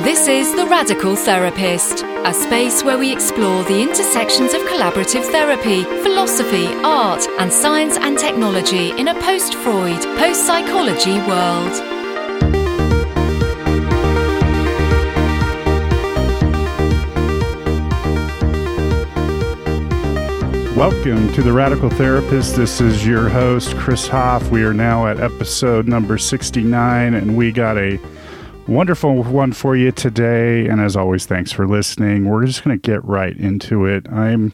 This is The Radical Therapist, a space where we explore the intersections of collaborative therapy, philosophy, art, and science and technology in a post-Freud, post-psychology world. Welcome to The Radical Therapist. This is your host, Chris Hoff. We are now at episode number 69, and we got a wonderful one for you today. And as always, thanks for listening. We're just going to get right into it. In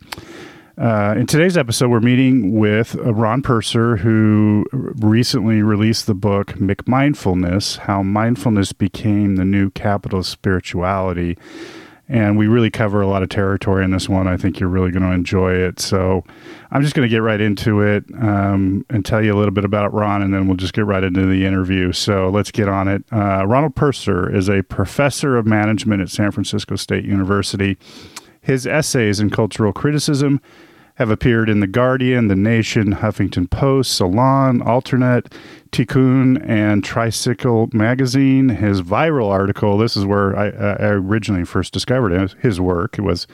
today's episode, we're meeting with Ron Purser, who recently released the book McMindfulness: How Mindfulness Became the New Capital Spirituality. And we really cover a lot of territory in this one. I think you're really going to enjoy it. So I'm just going to get right into it and tell you a little bit about Ron, and then we'll just get right into the interview. So let's get on it. Ronald Purser is a professor of management at San Francisco State University. His essays in cultural criticism have appeared in The Guardian, The Nation, Huffington Post, Salon, Alternate, Tikkun, and Tricycle Magazine. His viral article, this is where I originally first discovered his work. It was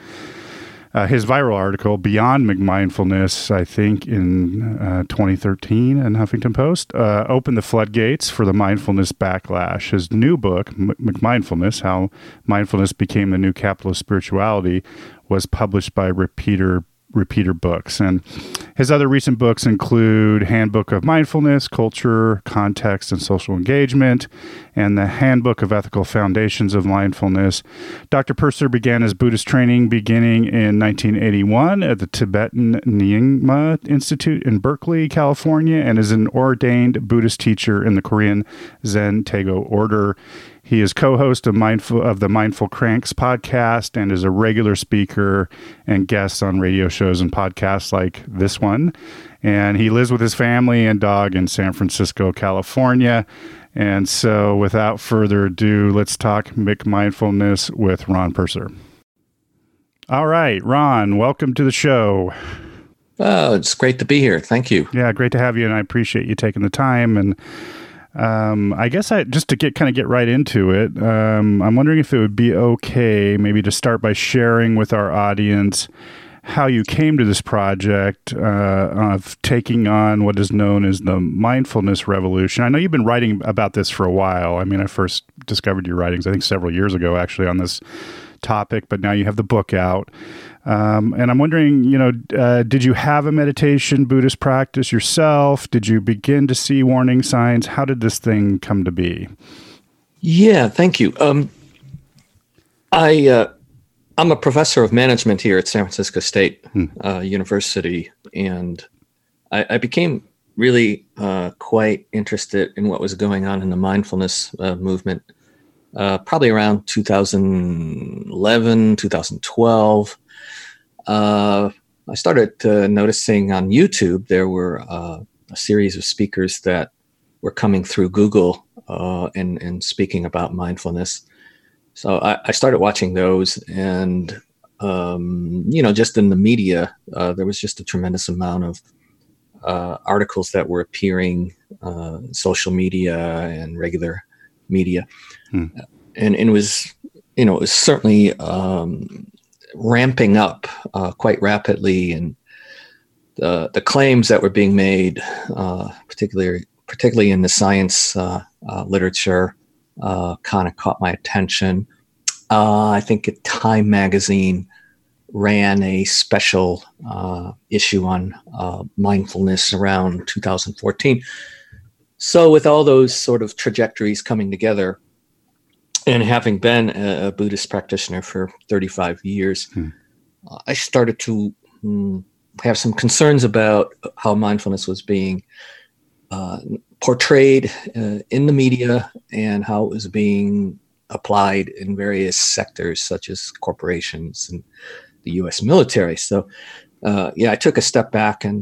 his viral article, Beyond McMindfulness, I think in 2013 in Huffington Post, opened the floodgates for the mindfulness backlash. His new book, McMindfulness: How Mindfulness Became the New Capital Spirituality, was published by Repeater Books. And his other recent books include Handbook of Mindfulness, Culture, Context, and Social Engagement, and the Handbook of Ethical Foundations of Mindfulness. Dr. Purser began his Buddhist training beginning in 1981 at the Tibetan Nyingma Institute in Berkeley, California, and is an ordained Buddhist teacher in the Korean Zen Taego order. He is co-host of the Mindful Cranks podcast and is a regular speaker and guest on radio shows and podcasts like this one. And he lives with his family and dog in San Francisco, California. And so without further ado, let's talk McMindfulness with Ron Purser. All right, Ron, welcome to the show. Oh, it's great to be here. Thank you. Yeah, great to have you. And I appreciate you taking the time. And I guess just to get right into it, I'm wondering if it would be okay maybe to start by sharing with our audience how you came to this project of taking on what is known as the mindfulness revolution. I know you've been writing about this for a while. I mean, I first discovered your writings, I think several years ago, actually, on this topic, but now you have the book out. And I'm wondering, did you have a meditation Buddhist practice yourself? Did you begin to see warning signs? How did this thing come to be? Yeah, thank you. I'm a professor of management here at San Francisco State University, and I became really quite interested in what was going on in the mindfulness movement probably around 2011, 2012. I started noticing on YouTube there were a series of speakers that were coming through Google and speaking about mindfulness. So I started watching those, and just in the media, there was just a tremendous amount of articles that were appearing, social media and regular media, and it was certainly ramping up quite rapidly, and the claims that were being made, particularly in the science literature, kind of caught my attention. I think Time magazine ran a special issue on mindfulness around 2014. So with all those sort of trajectories coming together, and having been a Buddhist practitioner for 35 years, I started to have some concerns about how mindfulness was being portrayed in the media and how it was being applied in various sectors, such as corporations and the U.S. military. So, I took a step back and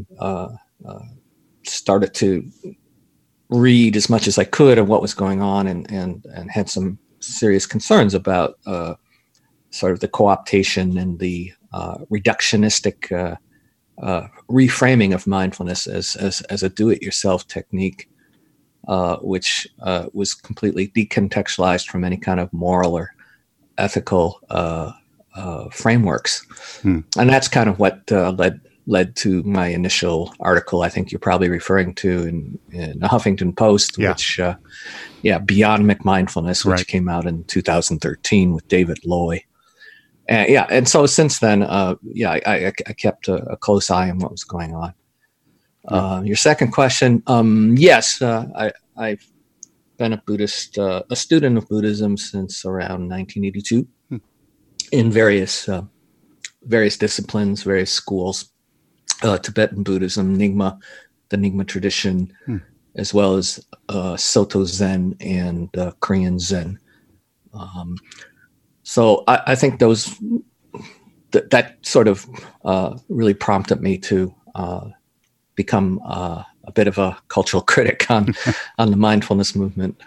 started to read as much as I could of what was going on, and had some serious concerns about sort of the co-optation and the reductionistic reframing of mindfulness as a do-it-yourself technique, which was completely decontextualized from any kind of moral or ethical frameworks. And that's kind of what led to my initial article. I think you're probably referring to in the Huffington Post, which Beyond McMindfulness, which came out in 2013 with David Loy. And so since then, I kept a close eye on what was going on. Your second question, yes, I've been a student of Buddhism since around 1982 in various disciplines, various schools, Tibetan Buddhism, Nyingma, the Nyingma tradition, as well as Soto Zen and Korean Zen. So I think that sort of really prompted me to become a bit of a cultural critic on the mindfulness movement,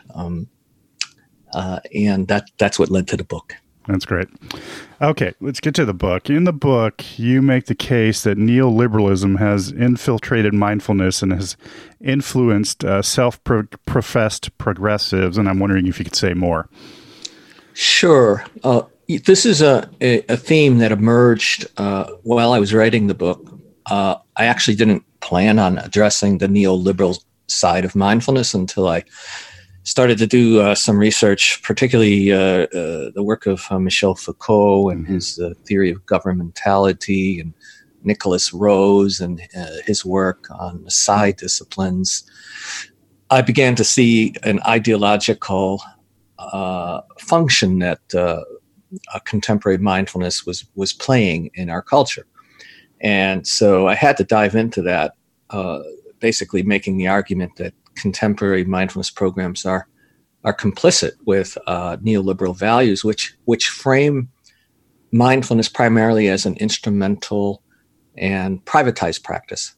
and that's what led to the book. That's great. Okay, let's get to the book. In the book, you make the case that neoliberalism has infiltrated mindfulness and has influenced self-professed progressives, and I'm wondering if you could say more. Sure. This is a theme that emerged while I was writing the book. I actually didn't plan on addressing the neoliberal side of mindfulness until I started to do some research, particularly the work of Michel Foucault and his theory of governmentality, and Nicholas Rose and his work on the side disciplines. I began to see an ideological function that contemporary mindfulness was playing in our culture. And so I had to dive into that, basically making the argument that contemporary mindfulness programs are complicit with neoliberal values, which frame mindfulness primarily as an instrumental and privatized practice.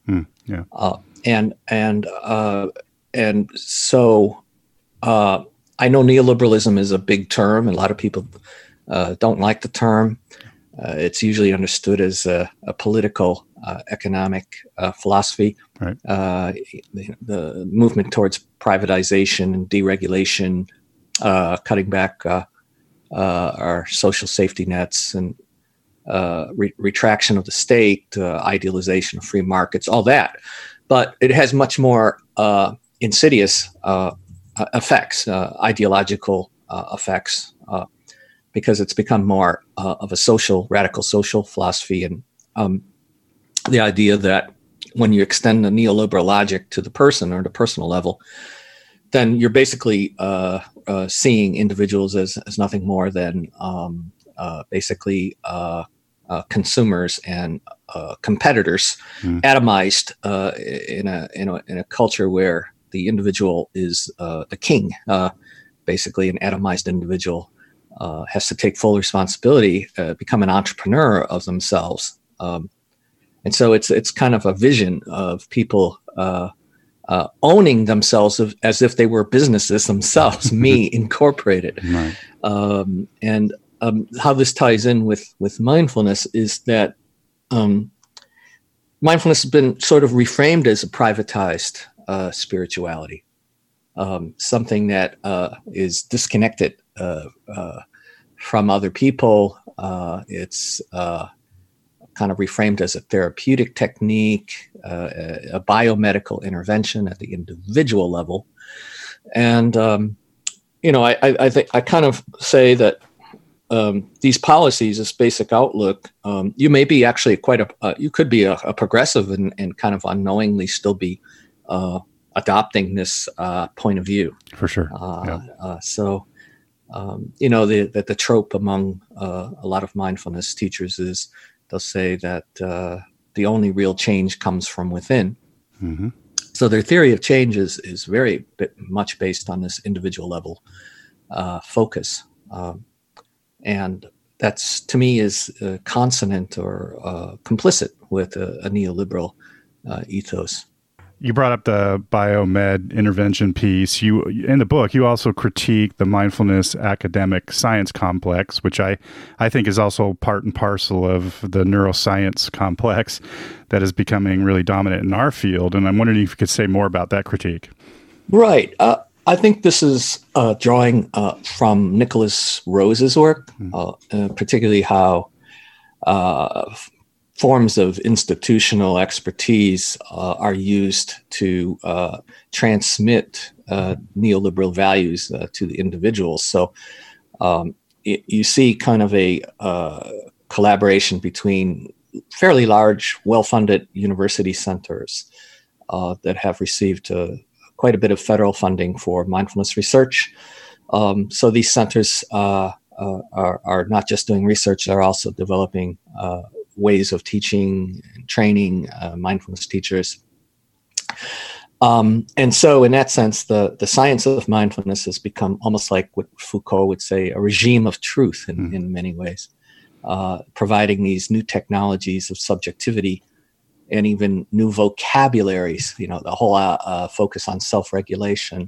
And so I know neoliberalism is a big term, and a lot of people don't like the term. It's usually understood as a political, economic philosophy. Right. The movement towards privatization and deregulation, cutting back our social safety nets, and retraction of the state, idealization of free markets, all that. But it has much more insidious effects, ideological effects, because it's become more of a radical social philosophy, and the idea that when you extend the neoliberal logic to the person or the personal level, then you're basically seeing individuals as nothing more than basically consumers and competitors, atomized in a culture where the individual is the king. Basically, an atomized individual has to take full responsibility, become an entrepreneur of themselves. And so it's kind of a vision of people owning themselves as if they were businesses themselves, me incorporated. Right. And how this ties in with mindfulness is that mindfulness has been sort of reframed as a privatized spirituality, something that is disconnected from other people. It's kind of reframed as a therapeutic technique, a biomedical intervention at the individual level. And, I think I kind of say that these policies, this basic outlook, you may be actually you could be a progressive and kind of unknowingly still be adopting this point of view. For sure. So, the trope among a lot of mindfulness teachers is they'll say that the only real change comes from within. Mm-hmm. So their theory of change is very much based on this individual level focus. And that's, to me, is consonant or complicit with a neoliberal ethos. You brought up the biomed intervention piece. In the book, you also critique the mindfulness academic science complex, which I think is also part and parcel of the neuroscience complex that is becoming really dominant in our field. And I'm wondering if you could say more about that critique. Right. I think this is drawing from Nicholas Rose's work, particularly how forms of institutional expertise are used to transmit neoliberal values to the individuals. So you see kind of a collaboration between fairly large, well-funded university centers that have received quite a bit of federal funding for mindfulness research. So these centers are not just doing research, they're also developing ways of teaching and training mindfulness teachers. And so in that sense, the science of mindfulness has become almost like what Foucault would say, a regime of truth in many ways, providing these new technologies of subjectivity and even new vocabularies, the whole focus on self-regulation.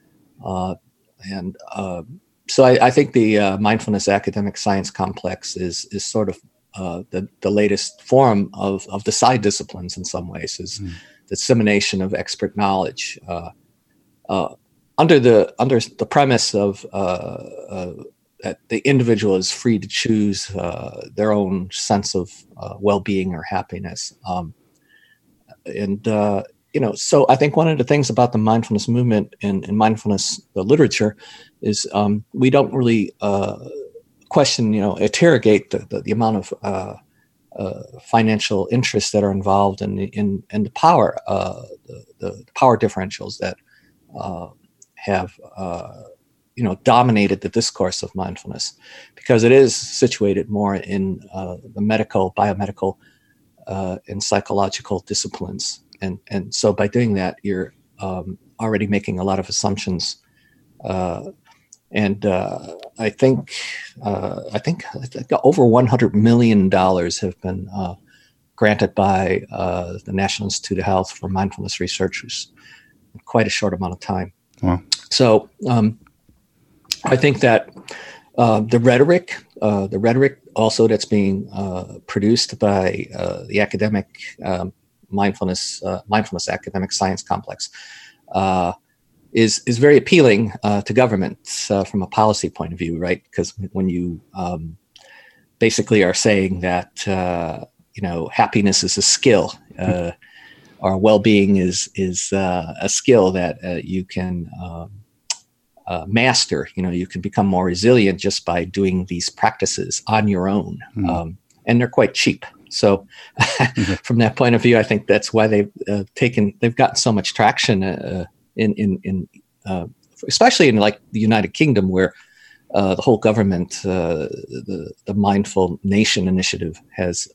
So I think the mindfulness academic science complex is sort of the latest form of the side disciplines in some ways, is dissemination of expert knowledge under the premise of that the individual is free to choose their own sense of well-being or happiness. So I think one of the things about the mindfulness movement and mindfulness literature is we don't really question, interrogate the amount of financial interests that are involved in the power, the power differentials that have dominated the discourse of mindfulness, because it is situated more in the medical, biomedical, and psychological disciplines, and so by doing that, you're already making a lot of assumptions, and I think over $100 million have been granted by the National Institute of Health for mindfulness researchers in quite a short amount of time. Wow. So I think that the rhetoric also that's being produced by the academic mindfulness academic science complex is very appealing to governments from a policy point of view, right? Because when you basically are saying that happiness is a skill, or well-being is a skill that you can master. You can become more resilient just by doing these practices on your own, and they're quite cheap. So, from that point of view, I think that's why they've gotten so much traction in especially in like the United Kingdom, where the whole government, the Mindful Nation initiative, has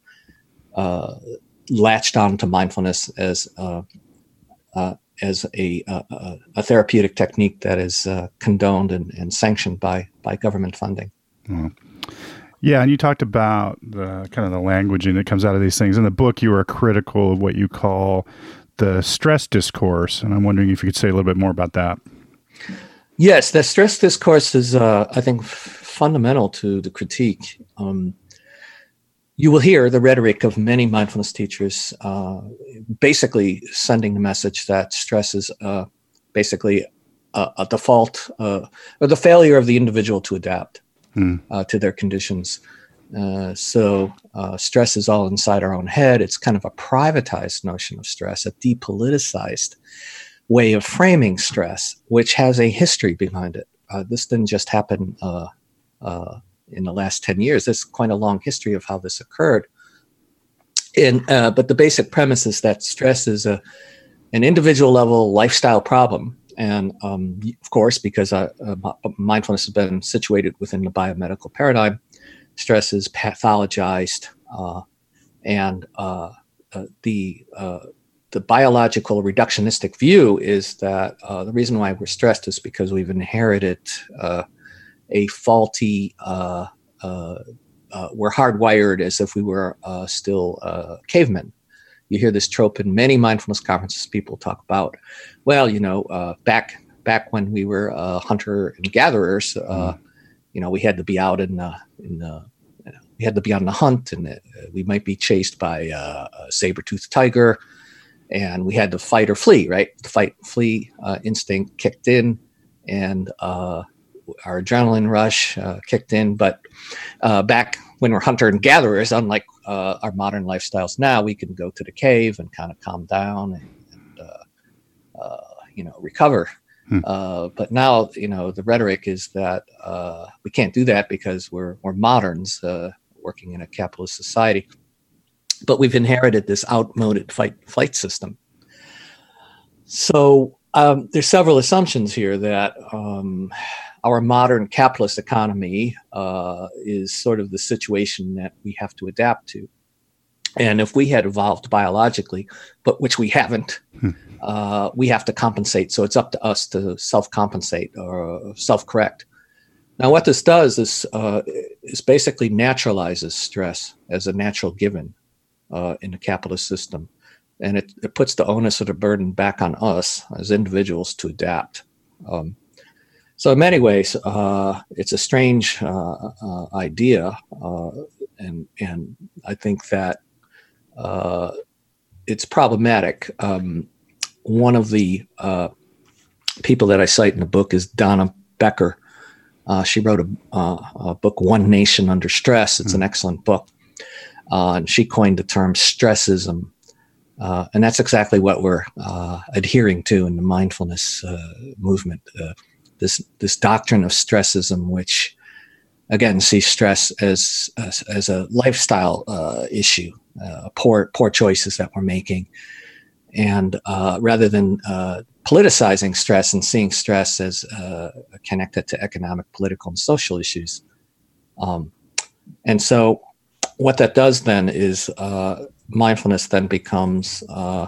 latched on to mindfulness as a therapeutic technique that is condoned and sanctioned by government funding. Yeah, and you talked about the kind of the languaging that comes out of these things. In the book, you were critical of what you call the stress discourse, and I'm wondering if you could say a little bit more about that. Yes, the stress discourse is, I think, fundamental to the critique. You will hear the rhetoric of many mindfulness teachers basically sending the message that stress is basically a default or the failure of the individual to adapt to their conditions. So stress is all inside our own head. It's kind of a privatized notion of stress, a depoliticized way of framing stress, which has a history behind it. This didn't just happen in the last 10 years. There's quite a long history of how this occurred. But the basic premise is that stress is an individual level lifestyle problem. And of course, because mindfulness has been situated within the biomedical paradigm, stress is pathologized, and the biological reductionistic view is that the reason why we're stressed is because we've inherited a faulty, we're hardwired as if we were still cavemen. You hear this trope in many mindfulness conferences. People talk about, well, back when we were hunter and gatherers, we had to be out we had to be on the hunt, and we might be chased by a saber-toothed tiger, and we had to fight or flee, right? The fight flee instinct kicked in, and our adrenaline rush kicked in. But back when we're hunter and gatherers, unlike our modern lifestyles now, we can go to the cave and kind of calm down and recover. But now, the rhetoric is that we can't do that because we're moderns working in a capitalist society. But we've inherited this outmoded fight-flight system. So there's several assumptions here that our modern capitalist economy is sort of the situation that we have to adapt to. And if we had evolved biologically, but which we haven't, we have to compensate. So it's up to us to self-compensate or self-correct. Now, what this does is basically naturalizes stress as a natural given in the capitalist system. And it puts the onus of the burden back on us as individuals to adapt. So in many ways, it's a strange idea. And I think that it's problematic. One of the people that I cite in the book is Donna Becker. She wrote a book, One Nation Under Stress. It's an excellent book. And she coined the term stressism. And that's exactly what we're adhering to in the mindfulness movement. This doctrine of stressism, which again sees stress as a lifestyle issue, poor choices that we're making, and rather than politicizing stress and seeing stress as connected to economic, political, and social issues. And so what that does then is mindfulness then becomes,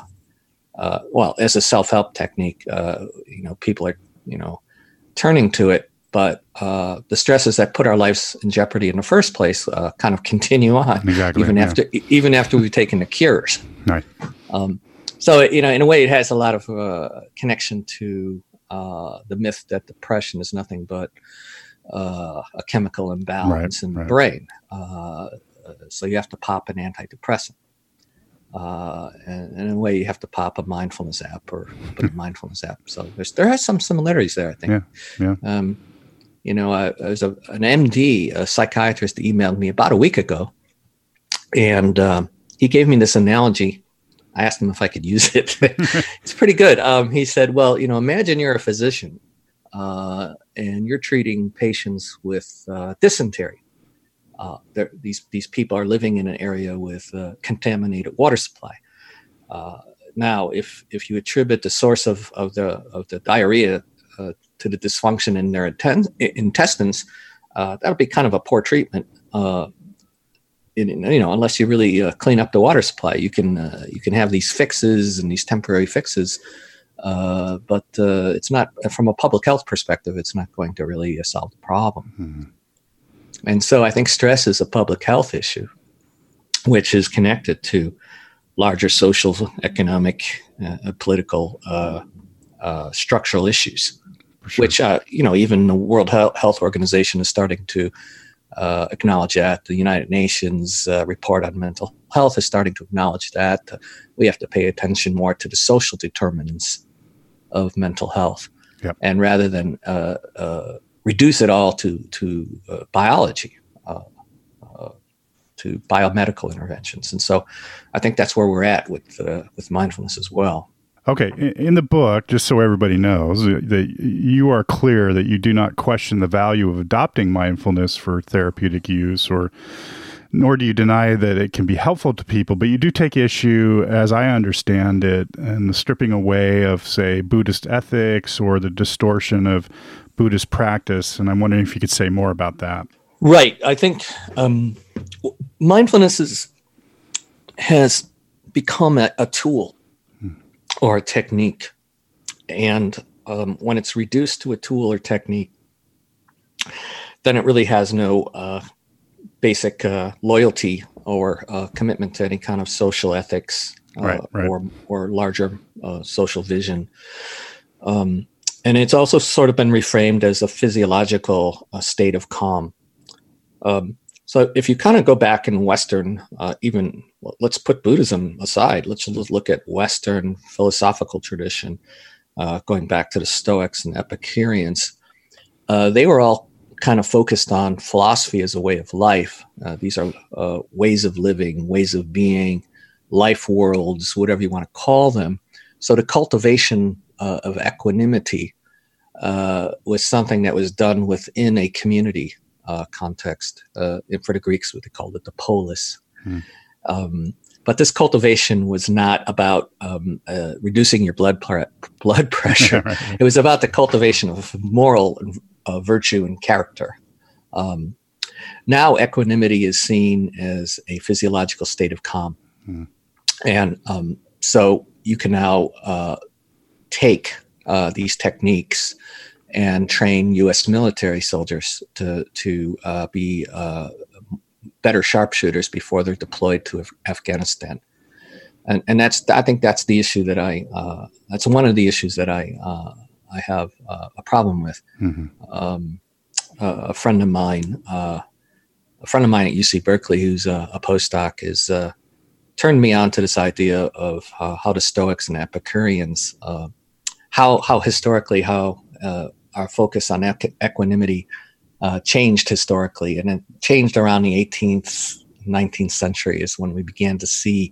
as a self-help technique, people are, turning to it, but the stresses that put our lives in jeopardy in the first place kind of continue on, exactly, even after we've taken the cures. Right. So, in a way, it has a lot of connection to the myth that depression is nothing but a chemical imbalance in the brain. So you have to pop an antidepressant. And in a way, you have to pop a mindfulness app or put a mindfulness app. So there are some similarities there, I think. Yeah. There's an MD, a psychiatrist, emailed me about a week ago, and he gave me this analogy. I asked him if I could use it. It's pretty good. He said, well, imagine you're a physician and you're treating patients with dysentery. These people are living in an area with contaminated water supply. Now, if you attribute the source of the diarrhea to the dysfunction in their intestines, that'll be kind of a poor treatment. Unless you really clean up the water supply, you can have these fixes and these temporary fixes, but it's not, from a public health perspective, it's not going to really solve the problem. Mm-hmm. And so I think stress is a public health issue, which is connected to larger social, economic, political, structural issues, sure. Which, even the World Health Organization is starting to acknowledge that. The United Nations report on mental health is starting to acknowledge that. We have to pay attention more to the social determinants of mental health. Yep. And rather than reduce it all to biology, to biomedical interventions. And so I think that's where we're at with mindfulness as well. Okay. In the book, just so everybody knows, that you are clear that you do not question the value of adopting mindfulness for therapeutic use, nor do you deny that it can be helpful to people, but you do take issue, as I understand it, in the stripping away of, say, Buddhist ethics or the distortion of Buddhist practice. And I'm wondering if you could say more about that. Right. I think mindfulness has become a tool or a technique. And when it's reduced to a tool or technique, then it really has no basic loyalty or commitment to any kind of social ethics or larger social vision. And it's also sort of been reframed as a physiological state of calm. So if you kind of go back in Western, let's put Buddhism aside. Let's just look at Western philosophical tradition, going back to the Stoics and Epicureans. They were all kind of focused on philosophy as a way of life. These are ways of living, ways of being, life worlds, whatever you want to call them. So the cultivation of equanimity was something that was done within a community context. For the Greeks, what they called it the polis. But this cultivation was not about reducing your blood pressure. Right. It was about the cultivation of moral virtue and character. Now equanimity is seen as a physiological state of calm. And so you can now take these techniques and train U.S. military soldiers to be better sharpshooters before they're deployed to Afghanistan, and I think that's the issue that that's one of the issues that I have a problem with. A friend of mine at UC Berkeley, who's a postdoc, is turned me on to this idea of how the Stoics and Epicureans, how historically our focus on equanimity changed historically, and it changed around the 18th, 19th century is when we began to see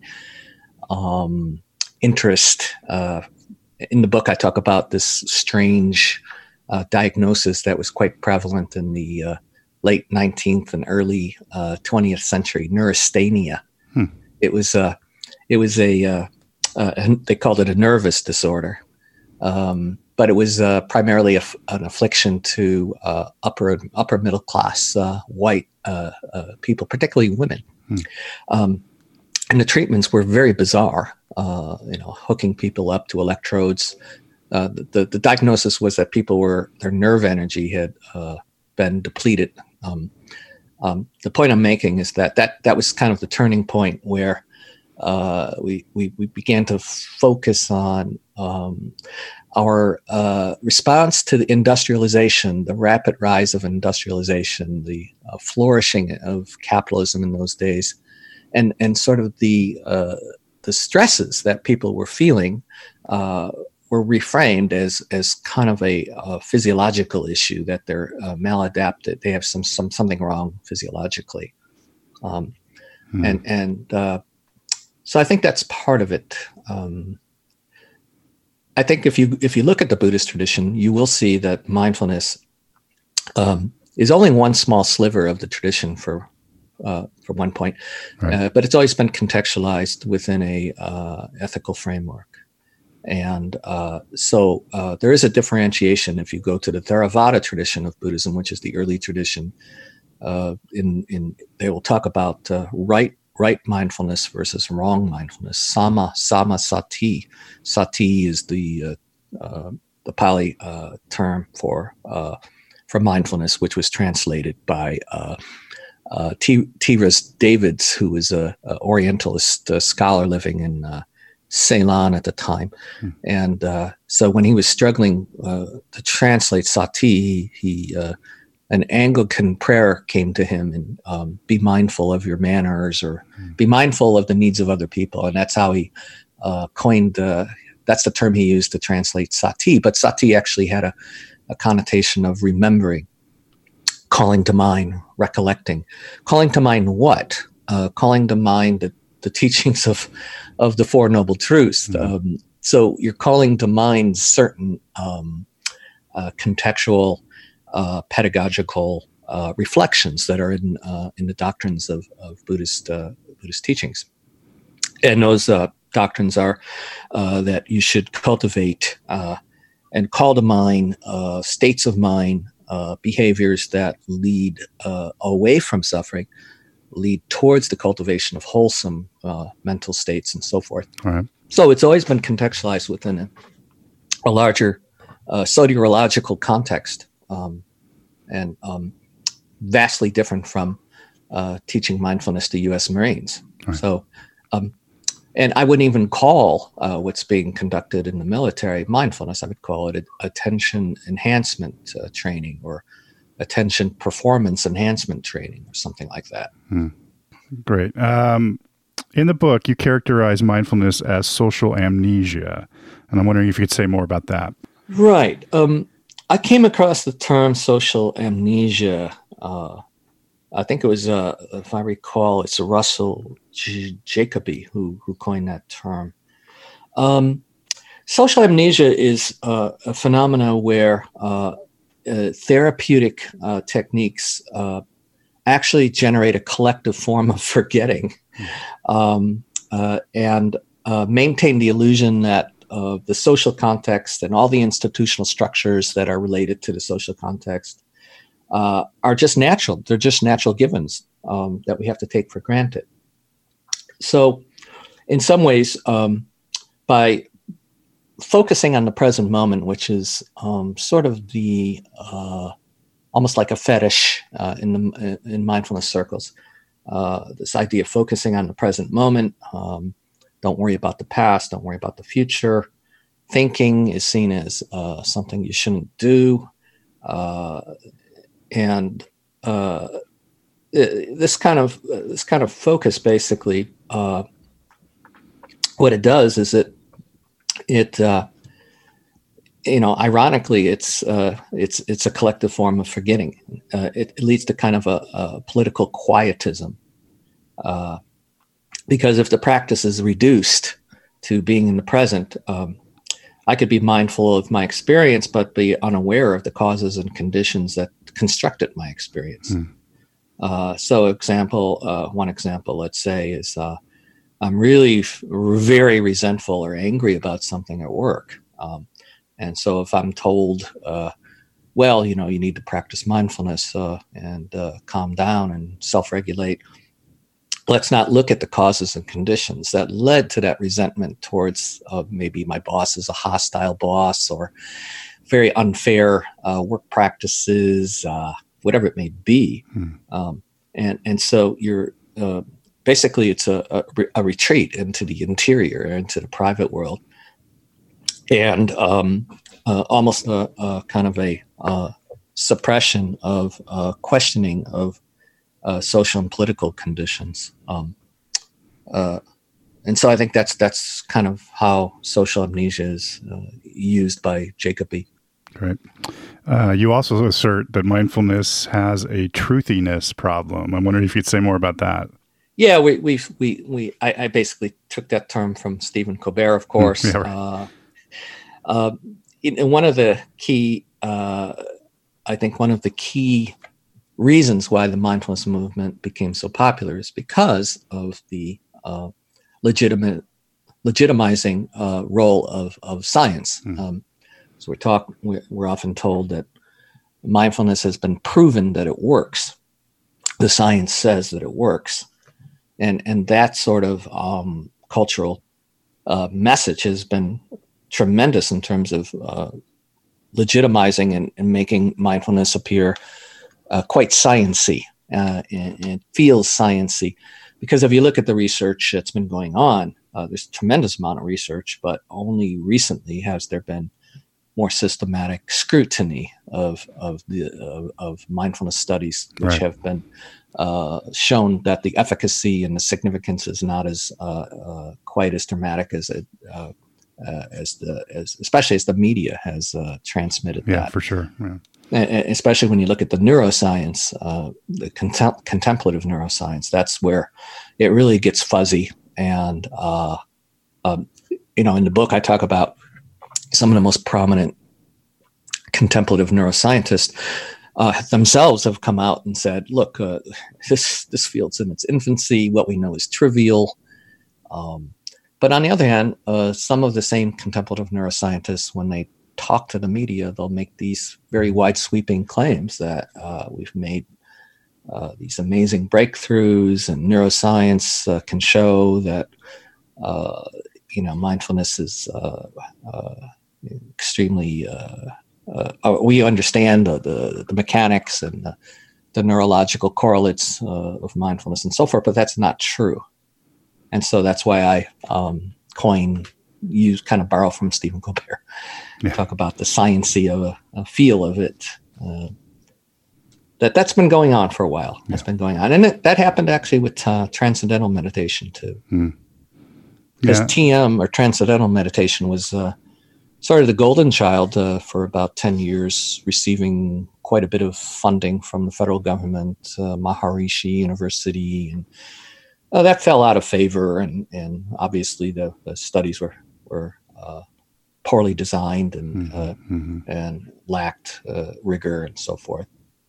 interest. In the book, I talk about this strange diagnosis that was quite prevalent in the late 19th and early 20th century, neurasthenia. It was a they called it a nervous disorder. But it was primarily an affliction to upper middle class white people, particularly women. And the treatments were very bizarre. Hooking people up to electrodes. The diagnosis was that their nerve energy had been depleted. The point I'm making is that was kind of the turning point where we began to focus on our response to the industrialization, the rapid rise of industrialization, the flourishing of capitalism in those days, and sort of the stresses that people were feeling were reframed as kind of a physiological issue, that they're maladapted, they have something wrong physiologically, so I think that's part of it. I think if you look at the Buddhist tradition, you will see that mindfulness is only one small sliver of the tradition for one point, right. But it's always been contextualized within a ethical framework, and so there is a differentiation. If you go to the Theravada tradition of Buddhism, which is the early tradition, they will talk about right mindfulness versus wrong mindfulness. Sama sati. Sati is the Pali term for mindfulness, which was translated by T. Rhys Davids, who was a Orientalist scholar living in Ceylon at the time. And so when he was struggling to translate sati, an Anglican prayer came to him, and be mindful of your manners, or be mindful of the needs of other people. And that's how he coined, that's the term he used to translate sati. But sati actually had a connotation of remembering, calling to mind, recollecting. Calling to mind what? Calling to mind the teachings of the Four Noble Truths. So you're calling to mind certain contextual, pedagogical reflections that are in the doctrines of Buddhist teachings, and those doctrines are that you should cultivate and call to mind states of mind, behaviors that lead away from suffering, lead towards the cultivation of wholesome mental states, and so forth. Right. So it's always been contextualized within a larger soteriological context. And vastly different from teaching mindfulness to U.S. Marines. Right. So, and I wouldn't even call what's being conducted in the military mindfulness. I would call it attention enhancement training, or attention performance enhancement training or something like that. Great. In the book, you characterize mindfulness as social amnesia, and I'm wondering if you could say more about that. Right. I came across the term social amnesia. I think it was, if I recall, it's Russell Jacoby who coined that term. Social amnesia is a phenomena where therapeutic techniques actually generate a collective form of forgetting, and maintain the illusion that the social context and all the institutional structures that are related to the social context are just natural. They're just natural givens that we have to take for granted. So in some ways, by focusing on the present moment, which is sort of the almost like a fetish in mindfulness circles, this idea of focusing on the present moment, don't worry about the past, don't worry about the future. Thinking is seen as something you shouldn't do. And this kind of focus, basically, what it does is it ironically, it's a collective form of forgetting. It leads to kind of a political quietism, because if the practice is reduced to being in the present, I could be mindful of my experience, but be unaware of the causes and conditions that constructed my experience. So one example, let's say, is I'm really very resentful or angry about something at work. And so if I'm told, well, you need to practice mindfulness and calm down and self-regulate, let's not look at the causes and conditions that led to that resentment towards maybe my boss is a hostile boss or very unfair work practices, whatever it may be. And so you're basically, it's a retreat into the interior, into the private world, and almost a kind of a suppression of questioning of social and political conditions. And so I think that's kind of how social amnesia is used by Jacoby. Great. You also assert that mindfulness has a truthiness problem. I'm wondering if you'd say more about that. Yeah, I basically took that term from Stephen Colbert, of course. Yeah, right. One of the key, I think one of the key reasons why the mindfulness movement became so popular is because of the legitimizing role of science. So we're often told that mindfulness has been proven that it works. The science says that it works. And that sort of cultural message has been tremendous in terms of legitimizing and making mindfulness appear quite sciencey. It feels sciencey. Because if you look at the research that's been going on, there's a tremendous amount of research, but only recently has there been more systematic scrutiny of mindfulness studies, which have been shown that the efficacy and the significance is not as quite as dramatic as especially as the media has transmitted. Yeah, for sure. Yeah. Especially when you look at the neuroscience, the contemplative neuroscience, that's where it really gets fuzzy. And in the book, I talk about some of the most prominent contemplative neuroscientists themselves have come out and said, look, this field's in its infancy. What we know is trivial. But on the other hand, some of the same contemplative neuroscientists, when they talk to the media, they'll make these very wide sweeping claims that we've made these amazing breakthroughs, and neuroscience can show that mindfulness is extremely we understand the mechanics and the neurological correlates of mindfulness and so forth, but that's not true. And so that's why I borrow from Stephen Colbert. Talk about the sciencey of a feel of it. that's been going on for a while. That's been going on. And that happened actually with transcendental meditation too. Because TM, or transcendental meditation, was sort of the golden child for about 10 years, receiving quite a bit of funding from the federal government, Maharishi University, and that fell out of favor. And obviously the studies were poorly designed and lacked rigor and so forth.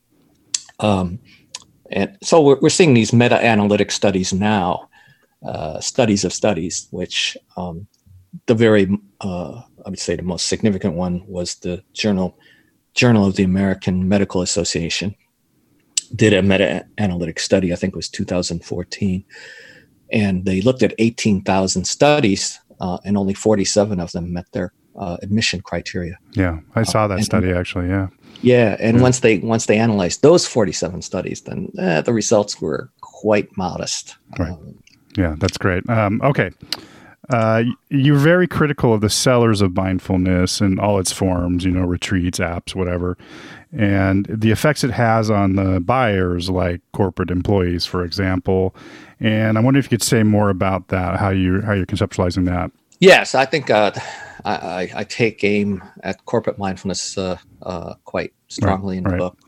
And so we're seeing these meta-analytic studies now, studies of studies, which the very, I would say the most significant one was the Journal of the American Medical Association did a meta-analytic study, I think it was 2014, and they looked at 18,000 studies and only 47 of them met their admission criteria. Yeah, I saw that study actually, yeah. Yeah, and once they analyzed those 47 studies, then the results were quite modest. Right. Yeah, that's great. Okay. You're very critical of the sellers of mindfulness and all its forms, retreats, apps, whatever, and the effects it has on the buyers, like corporate employees, for example. And I wonder if you could say more about that, how you're conceptualizing that. Yes, I think I take aim at corporate mindfulness quite strongly in the book.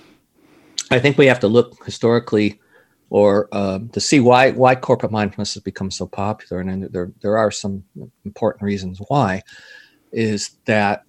I think we have to look historically or to see why corporate mindfulness has become so popular. And there are some important reasons why, is that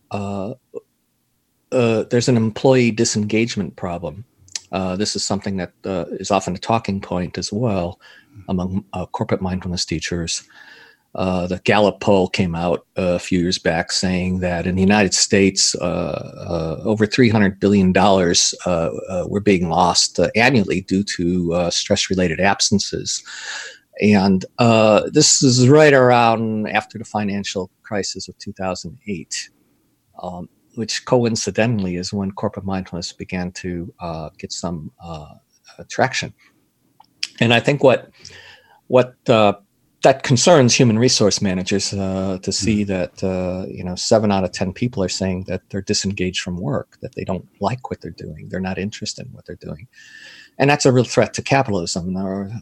there's an employee disengagement problem. This is something that is often a talking point as well among corporate mindfulness teachers. The Gallup poll came out a few years back saying that in the United States, over $300 billion were being lost annually due to stress-related absences. And this is right around after the financial crisis of 2008, which coincidentally is when corporate mindfulness began to get some traction. And I think what that concerns human resource managers to see that 7 out of 10 people are saying that they're disengaged from work, that they don't like what they're doing, they're not interested in what they're doing, and that's a real threat to capitalism.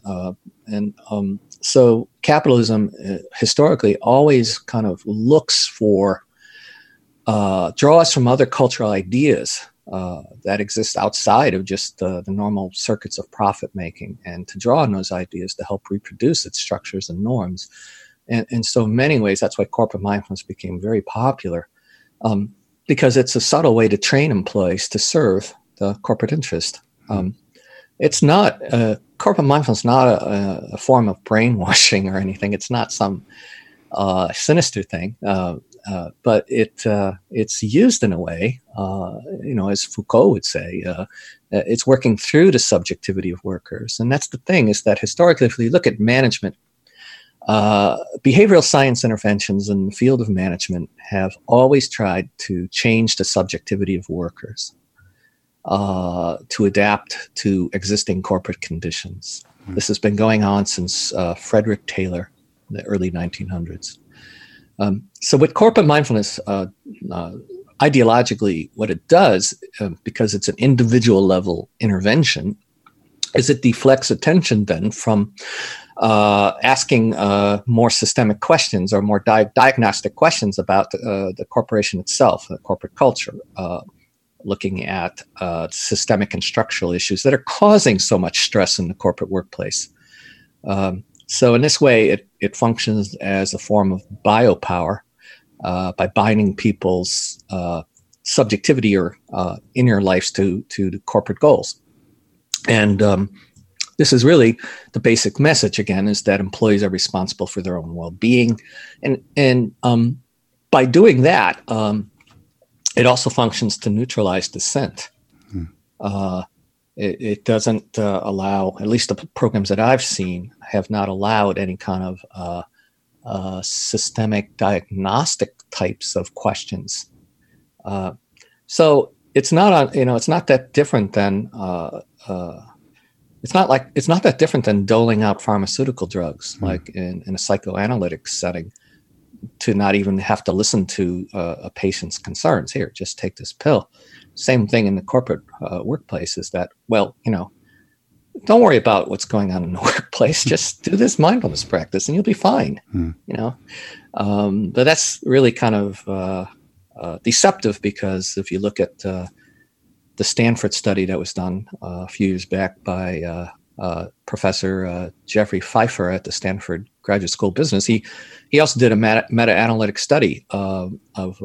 So capitalism historically always kind of looks for draws from other cultural ideas that exist outside of just the normal circuits of profit making, and to draw on those ideas to help reproduce its structures and norms. And so in many ways, that's why corporate mindfulness became very popular, because it's a subtle way to train employees to serve the corporate interest. It's not corporate mindfulness, not a form of brainwashing or anything. It's not some sinister thing. But it's used in a way, as Foucault would say, it's working through the subjectivity of workers. And that's the thing, is that historically, if we look at management, behavioral science interventions in the field of management have always tried to change the subjectivity of workers to adapt to existing corporate conditions. This has been going on since Frederick Taylor in the early 1900s. So with corporate mindfulness, ideologically, what it does, because it's an individual level intervention, is it deflects attention then from asking more systemic questions or more diagnostic questions about the corporation itself, the corporate culture, looking at systemic and structural issues that are causing so much stress in the corporate workplace. So in this way, it functions as a form of biopower by binding people's subjectivity or inner lives to the corporate goals. And this is really the basic message, again, is that employees are responsible for their own well-being. And by doing that, it also functions to neutralize dissent. It doesn't allow, at least the programs that I've seen, have not allowed any kind of systemic diagnostic types of questions. So it's not, it's not that different than it's not that different than doling out pharmaceutical drugs, like in a psychoanalytic setting, to not even have to listen to a patient's concerns. Here, just take this pill. same thing in the corporate workplace is that, well, don't worry about what's going on in the workplace. Just do this mindfulness practice and you'll be fine. But that's really kind of deceptive, because if you look at the Stanford study that was done a few years back by Professor Jeffrey Pfeiffer at the Stanford Graduate School of Business, he also did a meta-analytic study of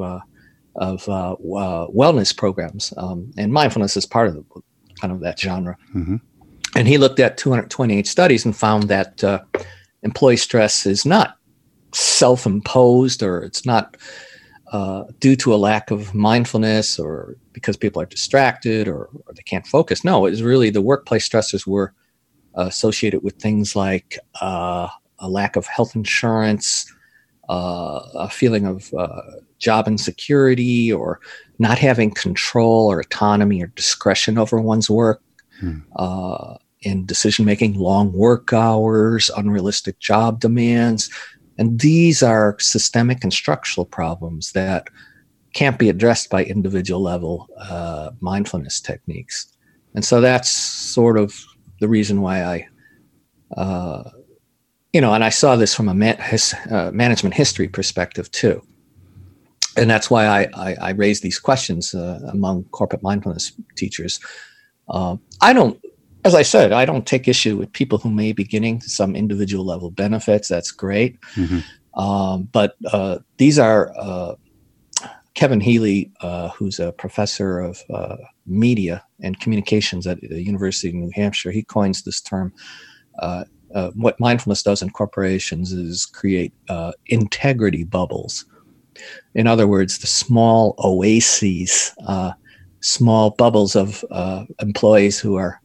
wellness programs, and mindfulness is part of kind of that genre. Mm-hmm. And he looked at 228 studies and found that employee stress is not self-imposed, or it's not due to a lack of mindfulness or because people are distracted or they can't focus. No, it's really the workplace stressors were associated with things like a lack of health insurance, a feeling of job insecurity, or not having control or autonomy or discretion over one's work, in decision-making, long work hours, unrealistic job demands. And these are systemic and structural problems that can't be addressed by individual level mindfulness techniques. And so that's sort of the reason why and I saw this from a management history perspective too. And that's why I raise these questions among corporate mindfulness teachers. As I said, I don't take issue with people who may be getting some individual level benefits. That's great. Mm-hmm. But these are Kevin Healy, who's a professor of media and communications at the University of New Hampshire. He coins this term. What mindfulness does in corporations is create integrity bubbles. In other words, the small oases, small bubbles of employees who are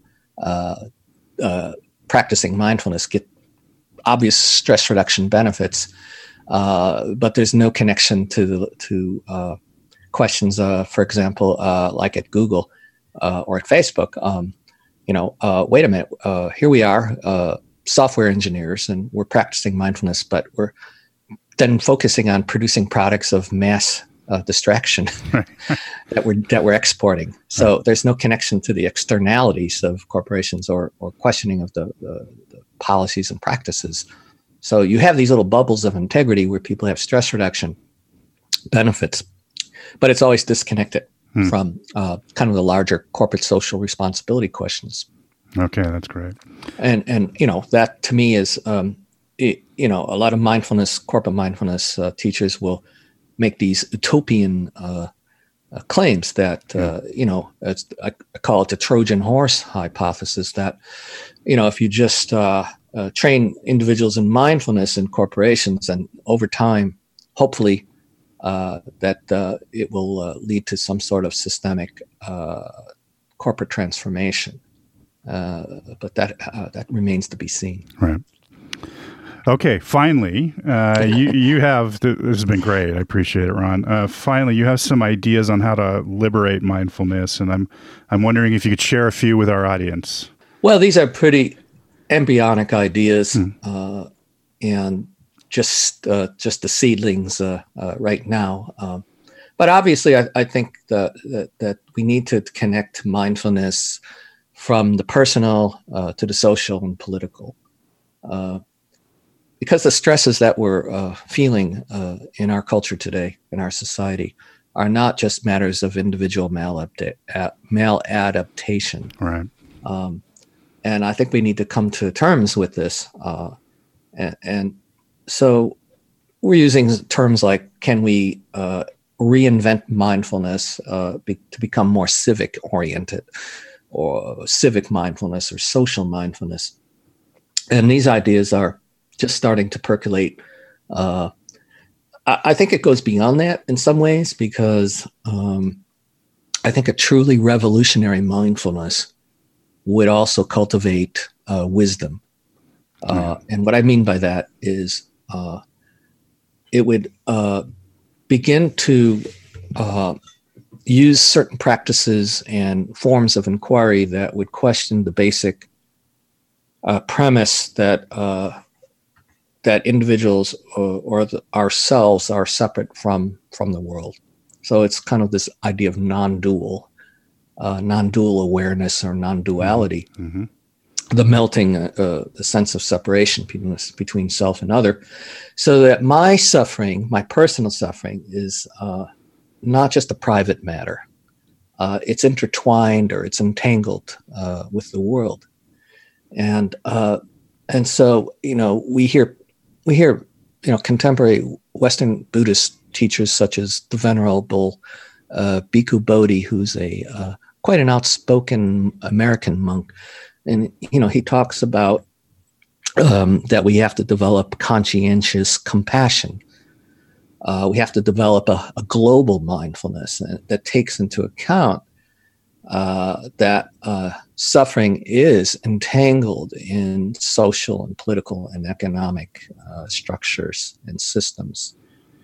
practicing mindfulness get obvious stress reduction benefits, but there's no connection to questions, for example, like at Google or at Facebook. Wait a minute, here we are, software engineers, and we're practicing mindfulness, but we're then focusing on producing products of mass distraction that we're exporting. So there's no connection to the externalities of corporations or questioning of the policies and practices. So you have these little bubbles of integrity where people have stress reduction benefits, but it's always disconnected from kind of the larger corporate social responsibility questions. Okay, that's great. And that to me is a lot of corporate mindfulness teachers will make these utopian claims that I call it the Trojan horse hypothesis, that if you just train individuals in mindfulness in corporations, and over time, hopefully, that it will lead to some sort of systemic corporate transformation. But that remains to be seen. Right. Okay. Finally, you have. This has been great. I appreciate it, Ron. Finally, you have some ideas on how to liberate mindfulness, and I'm wondering if you could share a few with our audience. Well, these are pretty embryonic ideas, and just the seedlings right now. But obviously, I think that we need to connect mindfulness from the personal to the social and political, because the stresses that we're feeling in our culture today, in our society, are not just matters of individual maladaptation. Right. And I think we need to come to terms with this. And so we're using terms like, can we reinvent mindfulness to become more civic oriented, or civic mindfulness, or social mindfulness? And these ideas are just starting to percolate. I think it goes beyond that in some ways, because I think a truly revolutionary mindfulness would also cultivate wisdom. And what I mean by that is it would begin to use certain practices and forms of inquiry that would question the basic premise that that individuals or ourselves are separate from the world. So it's kind of this idea of non-dual. non-dual awareness or non-duality, the melting, the sense of separation between self and other, so that my suffering, my personal suffering, is not just a private matter. It's intertwined or it's entangled with the world, and so we hear contemporary Western Buddhist teachers such as the Venerable Bhikkhu Bodhi, who's quite an outspoken American monk, and he talks about that we have to develop conscientious compassion. We have to develop a global mindfulness that takes into account that suffering is entangled in social and political and economic structures and systems.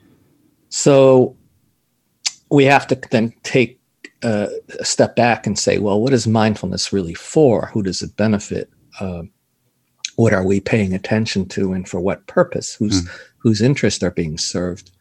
So we have to then take a step back and say, well, what is mindfulness really for? Who does it benefit? What are we paying attention to, and for what purpose? Whose interests are being served?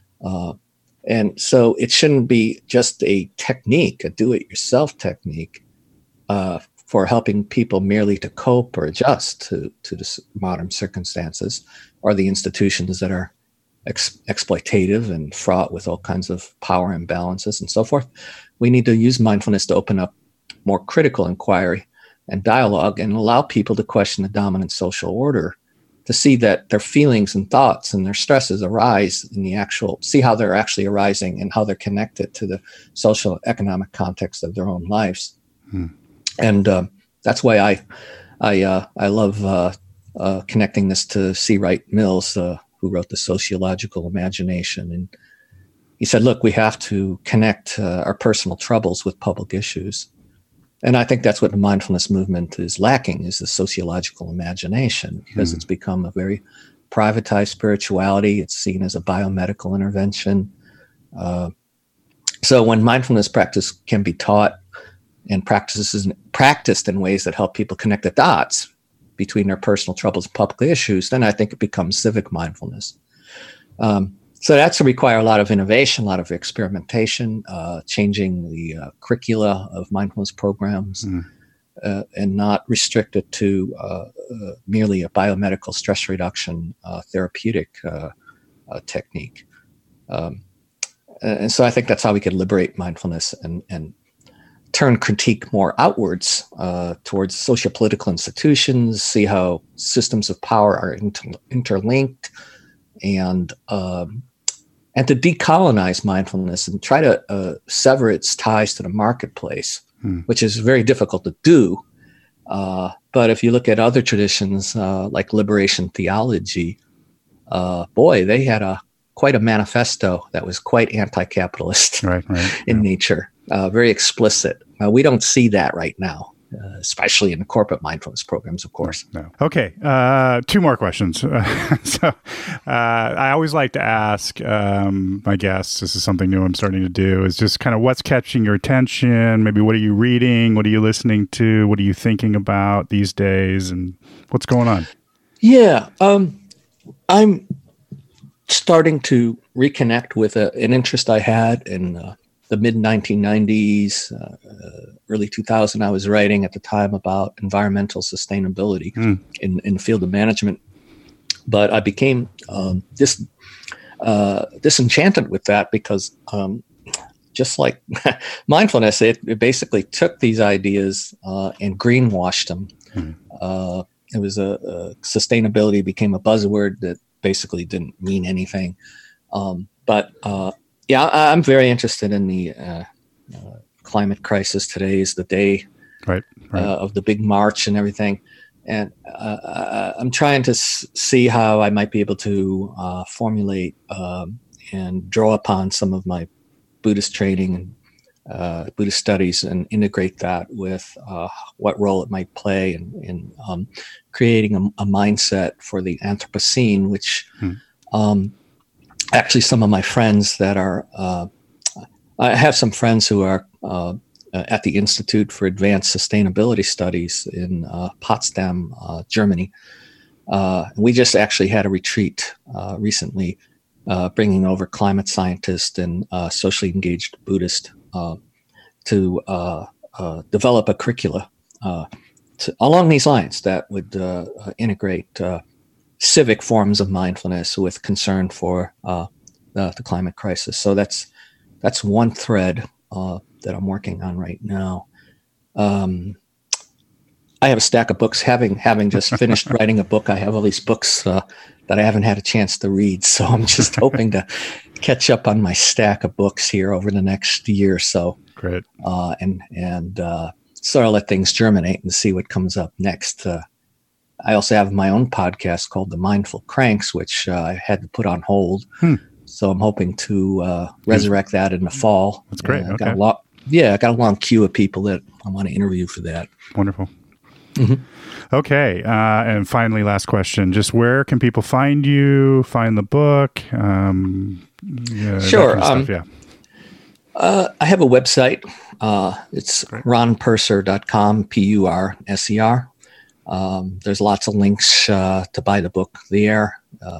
And so it shouldn't be just a technique, a do-it-yourself technique for helping people merely to cope or adjust to the modern circumstances or the institutions that are exploitative and fraught with all kinds of power imbalances and so forth. We need to use mindfulness to open up more critical inquiry and dialogue and allow people to question the dominant social order, to see that their feelings and thoughts and their stresses arise in see how they're actually arising and how they're connected to the social economic context of their own lives. And that's why I love connecting this to C. Wright Mills, who wrote The Sociological Imagination. And he said, look, we have to connect our personal troubles with public issues. And I think that's what the mindfulness movement is lacking, is the sociological imagination, because it's become a very privatized spirituality. It's seen as a biomedical intervention. So when mindfulness practice can be taught and practiced in ways that help people connect the dots between their personal troubles and public issues, then I think it becomes civic mindfulness. So that's to require a lot of innovation, a lot of experimentation, changing the curricula of mindfulness programs, and not restrict it to merely a biomedical stress reduction therapeutic technique. And so I think that's how we can liberate mindfulness and turn critique more outwards towards socio-political institutions, see how systems of power are interlinked, and to decolonize mindfulness and try to sever its ties to the marketplace, which is very difficult to do. But if you look at other traditions like liberation theology, they had quite a manifesto that was quite anti-capitalist in nature, very explicit. We don't see that right now, especially in the corporate mindfulness programs, of course. No. Okay. 2 more questions. So I always like to ask my guests, this is something new I'm starting to do, is just kind of what's catching your attention? Maybe what are you reading? What are you listening to? What are you thinking about these days? And what's going on? Yeah. I'm starting to reconnect with an interest I had in the mid-1990s, early 2000. I was writing at the time about environmental sustainability in the field of management. But I became disenchanted with that because just like mindfulness, it basically took these ideas and greenwashed them. It was sustainability became a buzzword that basically didn't mean anything. Yeah, I'm very interested in the climate crisis. Today is the day of the big march and everything. And I'm trying to see how I might be able to formulate and draw upon some of my Buddhist training and Buddhist studies and integrate that with what role it might play in creating a mindset for the Anthropocene, which actually some of my friends that are, I have some friends who are at the Institute for Advanced Sustainability Studies in Potsdam, Germany. We just actually had a retreat recently, bringing over climate scientists and socially engaged Buddhists to develop a curricula along these lines that would integrate civic forms of mindfulness with concern for the climate crisis. So that's one thread that I'm working on right now. I have a stack of books. Having just finished writing a book, I have all these books that I haven't had a chance to read. So I'm just hoping to catch up on my stack of books here over the next year or so. Great. And sort of let things germinate and see what comes up next. I also have my own podcast called The Mindful Cranks, which I had to put on hold. So I'm hoping to resurrect that in the fall. That's great. I got a long queue of people that I want to interview for that. Wonderful. Mm-hmm. Okay. And finally, last question, just where can people find you, find the book? Sure. Kind of stuff, I have a website. It's ronpurser.com, Purser. There's lots of links to buy the book there,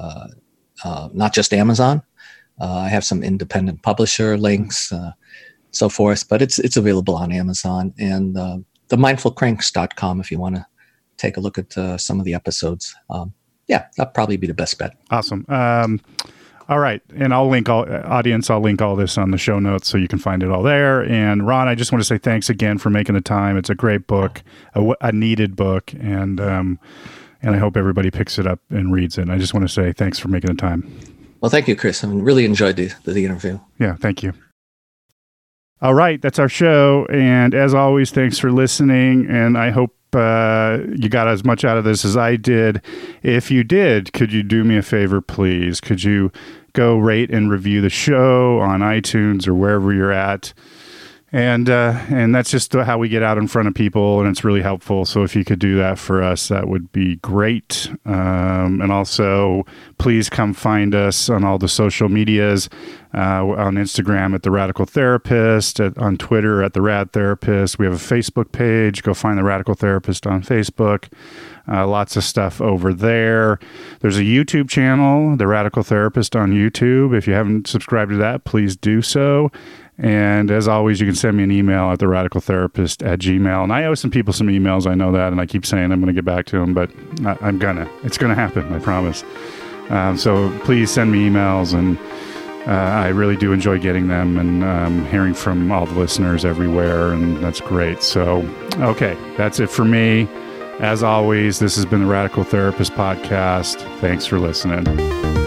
not just Amazon. I have some independent publisher links, so forth, but it's available on Amazon, and themindfulcranks.com if you want to take a look at some of the episodes. That'd probably be the best bet. Awesome. All right. And I'll link all this on the show notes so you can find it all there. And Ron, I just want to say thanks again for making the time. It's a great book, a needed book. And I hope everybody picks it up and reads it. And I just want to say thanks for making the time. Well, thank you, Chris. I really enjoyed the interview. Yeah, thank you. All right. That's our show. And as always, thanks for listening. And I hope you got as much out of this as I did. If you did, could you do me a favor, please? Could you go rate and review the show on iTunes or wherever you're at? And that's just how we get out in front of people, and it's really helpful. So if you could do that for us, that would be great. And also, please come find us on all the social medias, on Instagram at The Radical Therapist, on Twitter at The Rad Therapist. We have a Facebook page. Go find The Radical Therapist on Facebook. Lots of stuff over there. There's a YouTube channel, The Radical Therapist on YouTube. If you haven't subscribed to that, please do so. And as always, you can send me an email at theradicaltherapist@gmail.com. And I owe some people some emails. I know that, and I keep saying I'm going to get back to them, but it's going to happen. I promise. So please send me emails, and I really do enjoy getting them and hearing from all the listeners everywhere, and that's great. So, okay, that's it for me. As always, this has been the Radical Therapist Podcast. Thanks for listening.